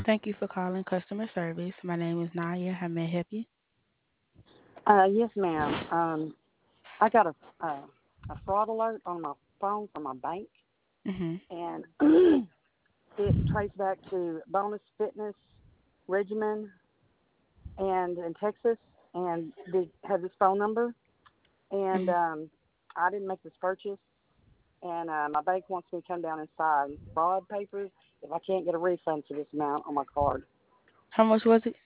Thank you for calling customer service. My name is Naya. How may I help you? Yes, ma'am. I got a fraud alert on my phone from my bank, Mhm. and it traced back to Bonus Fitness Regimen and in Texas, and they had this phone number, and Mhm. I didn't make this purchase, and my bank wants me to come down and sign fraud papers if I can't get a refund for this amount on my card. How much was it?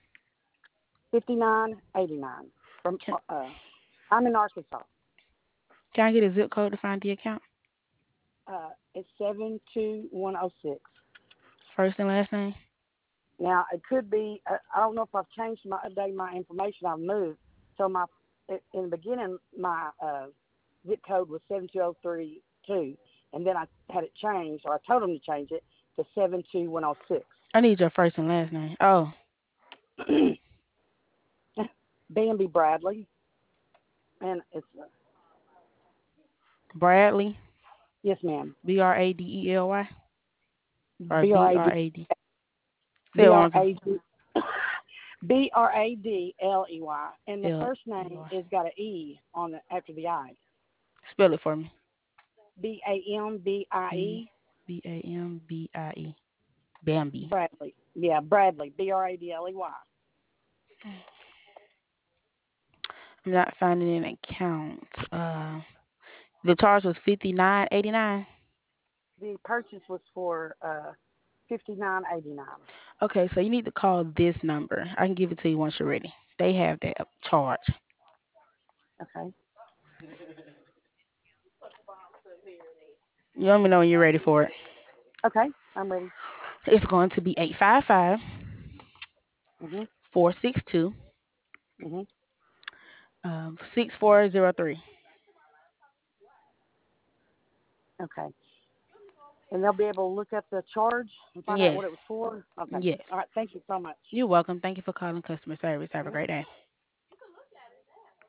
59.89 from Can I'm in Arkansas. Can I get a zip code to find the account? It's 72106. First and last name. Now it could be. I don't know if I've changed my updated my information. I've moved. So in the beginning my zip code was 72032, and then I had it changed, or I told them to change it to 72106. I need your first and last name. Oh, Bambi Bradley, and it's Bradley. yes, ma'am. Bradely or B R A D Brad. Say it B one R more time. A D Bradley, and the L first E name Y. is got an E on the after the I. Spell it for me. B Bambie. Bambie. Bambi. Bradley. Yeah, Bradley. Bradley. I'm not finding an account. The charge was 59.89. The purchase was for 59.89. Okay, so you need to call this number. I can give it to you once you're ready. They have that charge. Okay. You let me know when you're ready for it. Okay, I'm ready. It's going to be 855 Mhm. 462 Mhm. 6403. Okay. And they'll be able to look up the charge and find out Yes. what it was for. Okay. Yes. All right. Thank you so much. You're welcome. Thank you for calling customer service. Have a Mhm. great day.